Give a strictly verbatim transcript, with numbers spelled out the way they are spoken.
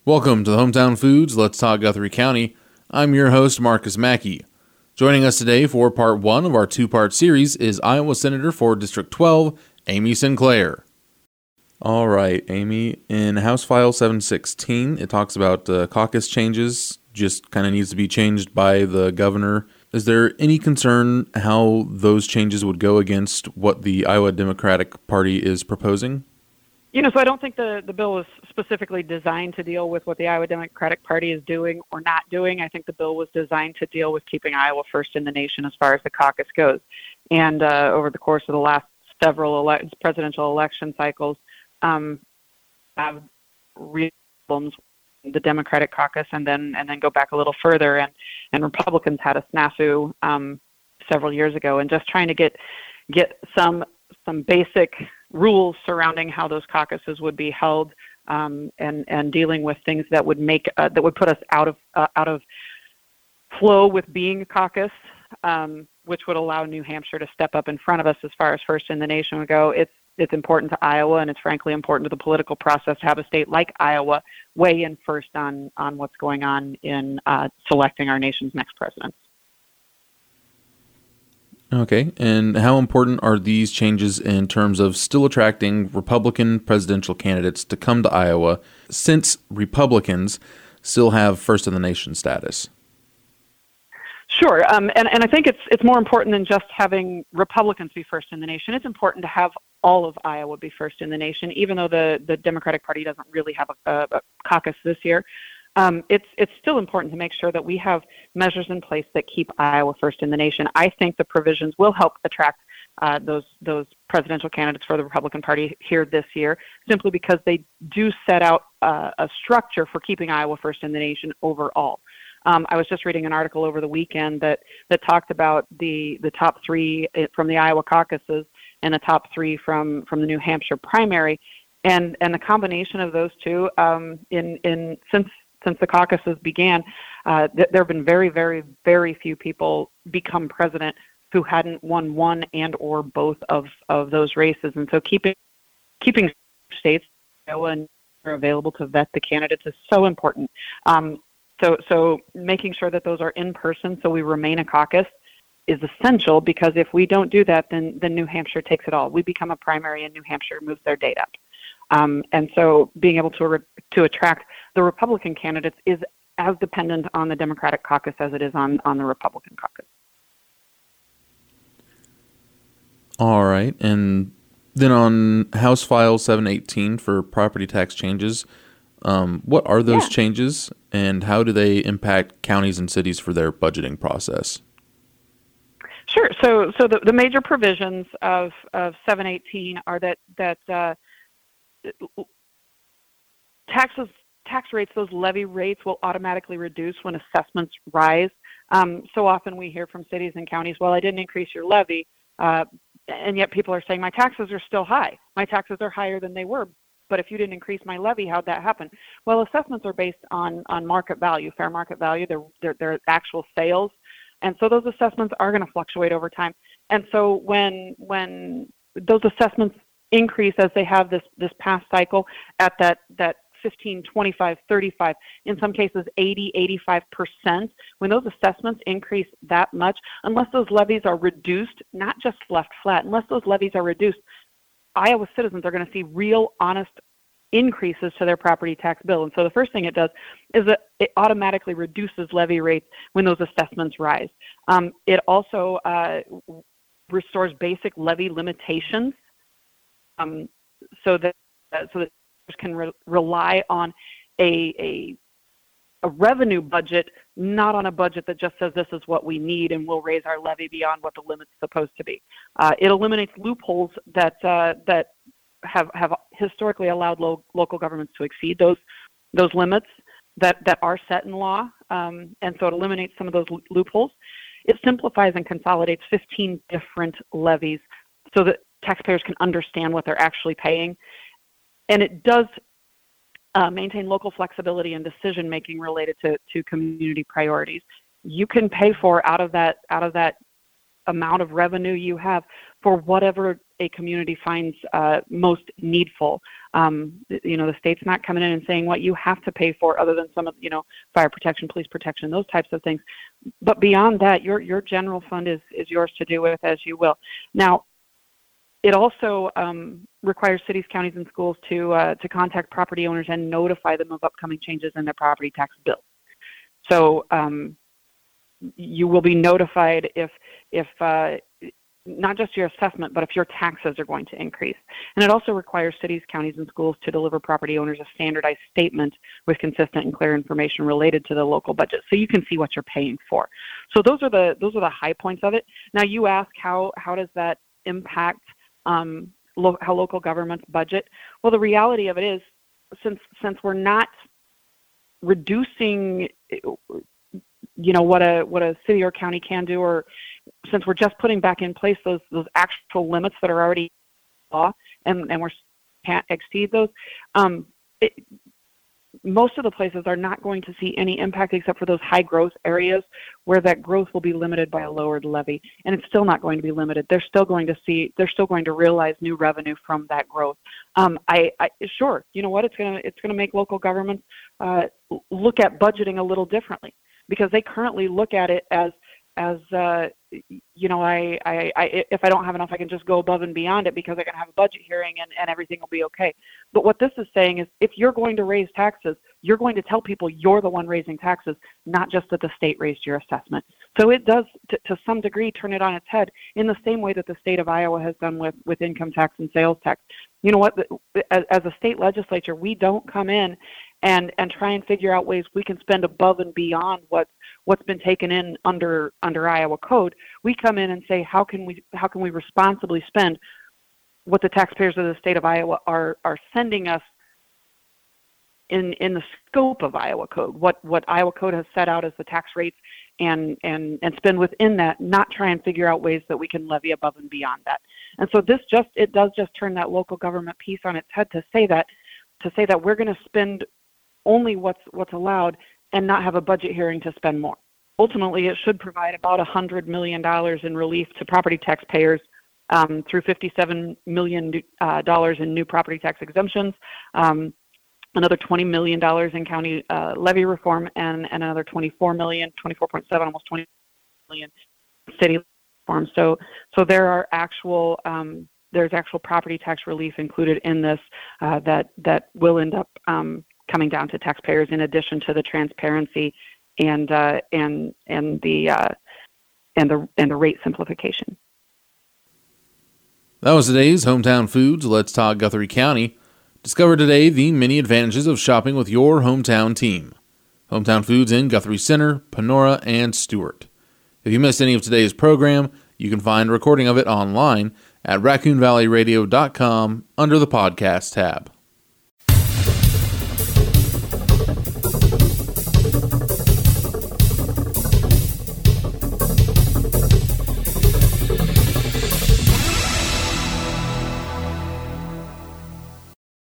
Welcome to the Hometown Foods Let's Talk Guthrie County. I'm your host, Marcus Mackey. Joining us today for part one of our two-part series is Iowa Senator for District twelve, Amy Sinclair. All right, Amy, in House File seven sixteen, it talks about uh, caucus changes, just kind of needs to be changed by the governor. Is there any concern how those changes would go against what the Iowa Democratic Party is proposing? You know, so I don't think the, the bill was specifically designed to deal with what the Iowa Democratic Party is doing or not doing. I think the bill was designed to deal with keeping Iowa first in the nation as far as the caucus goes. And uh, over the course of the last several ele- presidential election cycles, um, have real problems with the Democratic caucus, and then and then go back a little further. And, and Republicans had a snafu um, several years ago, and just trying to get get some some basic rules surrounding how those caucuses would be held, um, and and dealing with things that would make uh, that would put us out of uh, out of flow with being a caucus, um, which would allow New Hampshire to step up in front of us as far as first in the nation would go. It's it's important to Iowa, and it's frankly important to the political process to have a state like Iowa weigh in first on on what's going on in uh, selecting our nation's next president. Okay, and how important are these changes in terms of still attracting Republican presidential candidates to come to Iowa, since Republicans still have first in the nation status? Sure, um, and, and I think it's it's more important than just having Republicans be first in the nation. It's important to have all of Iowa be first in the nation, even though the, the Democratic Party doesn't really have a, a, a caucus this year. Um, it's it's still important to make sure that we have measures in place that keep Iowa first in the nation. I think the provisions will help attract uh, those those presidential candidates for the Republican Party here this year, simply because they do set out uh, a structure for keeping Iowa first in the nation overall. Um, I was just reading an article over the weekend that, that talked about the, the top three from the Iowa caucuses and the top three from, from the New Hampshire primary, and, and the combination of those two um, in in since. Since the caucuses began, uh, th- there have been very, very, very few people become president who hadn't won one and or both of, of those races. And so keeping keeping states Iowa and are available to vet the candidates is so important. Um, so so making sure that those are in person, so we remain a caucus, is essential, because if we don't do that, then then New Hampshire takes it all. We become a primary, and New Hampshire moves their date up. Um, and so being able to re- to attract the Republican candidates is as dependent on the Democratic caucus as it is on, on the Republican caucus. All right, and then on House File seven eighteen for property tax changes, um, what are those yeah. changes, and how do they impact counties and cities for their budgeting process? Sure. So so the, the major provisions of, of seven eighteen are that that uh, taxes, tax rates, those levy rates will automatically reduce when assessments rise. Um, so often we hear from cities and counties, well, I didn't increase your levy, uh, and yet people are saying my taxes are still high. My taxes are higher than they were, but if you didn't increase my levy, how'd that happen? Well, assessments are based on, on market value, fair market value, they're, they're, they're actual sales, and so those assessments are going to fluctuate over time. And so when when those assessments increase, as they have this this past cycle, at that that fifteen, twenty-five, thirty-five, in some cases eighty, eighty-five percent, when those assessments increase that much, unless those levies are reduced, not just left flat, unless those levies are reduced, Iowa citizens are going to see real, honest increases to their property tax bill. And so the first thing it does is that it automatically reduces levy rates when those assessments rise. Um, it also uh, restores basic levy limitations, Um, so that uh, so that can re- rely on a, a a revenue budget, not on a budget that just says this is what we need and we'll raise our levy beyond what the limit's supposed to be. Uh, it eliminates loopholes that uh, that have have historically allowed lo- local governments to exceed those those limits that, that are set in law, um, and so it eliminates some of those lo- loopholes. It simplifies and consolidates fifteen different levies so that taxpayers can understand what they're actually paying. And it does uh, maintain local flexibility and decision-making related to, to community priorities. You can pay for out of that out of that amount of revenue you have for whatever a community finds uh, most needful. Um, you know, the state's not coming in and saying what you have to pay for, other than some of, you know, fire protection, police protection, those types of things. But beyond that, your your general fund is is yours to do with as you will. Now, it also um, requires cities, counties, and schools to uh, to contact property owners and notify them of upcoming changes in their property tax bill. So um, you will be notified if if uh, not just your assessment, but if your taxes are going to increase. And it also requires cities, counties, and schools to deliver property owners a standardized statement with consistent and clear information related to the local budget, so you can see what you're paying for. So those are the those are the high points of it. Now, you ask how how does that impact um, lo- how local governments budget? Well, the reality of it is, since since we're not reducing, you know, what a what a city or county can do, or since we're just putting back in place those those actual limits that are already law, and and we can't exceed those, um, it, most of the places are not going to see any impact except for those high growth areas where that growth will be limited by a lowered levy, and it's still not going to be limited. They're still going to see, they're still going to realize new revenue from that growth. Um, I, I sure, you know what, it's gonna it's gonna make local governments uh, look at budgeting a little differently, because they currently look at it as as uh, you know, I, I, I, if I don't have enough, I can just go above and beyond it because I can have a budget hearing and, and everything will be okay. But what this is saying is, if you're going to raise taxes, you're going to tell people you're the one raising taxes, not just that the state raised your assessment. So it does, to, to some degree, turn it on its head in the same way that the state of Iowa has done with, with income tax and sales tax. You know what, as, as a state legislature, we don't come in and, and try and figure out ways we can spend above and beyond what, what's been taken in under, under Iowa code. We come in and say, how can we how can we responsibly spend what the taxpayers of the state of Iowa are are sending us in in the scope of Iowa code, what what Iowa code has set out as the tax rates, and and and spend within that, not try and figure out ways that we can levy above and beyond that. And so this just it does just turn that local government piece on its head to say that to say that we're going to spend only what's what's allowed and not have a budget hearing to spend more. Ultimately, it should provide about one hundred million dollars in relief to property taxpayers um, through fifty-seven million dollars uh, in new property tax exemptions, um, another twenty million dollars in county uh, levy reform, and, and another twenty-four million dollars, twenty-four point seven, almost twenty million dollars city reform. So, so there are actual um, there's actual property tax relief included in this uh, that that will end up um, coming down to taxpayers, in addition to the transparency and uh, and and the uh, and the and the rate simplification. That was today's Hometown Foods Let's Talk Guthrie County. Discover today the many advantages of shopping with your hometown team. Hometown Foods in Guthrie Center, Panora, and Stewart. If you missed any of today's program, you can find a recording of it online at raccoon valley radio dot com under the podcast tab.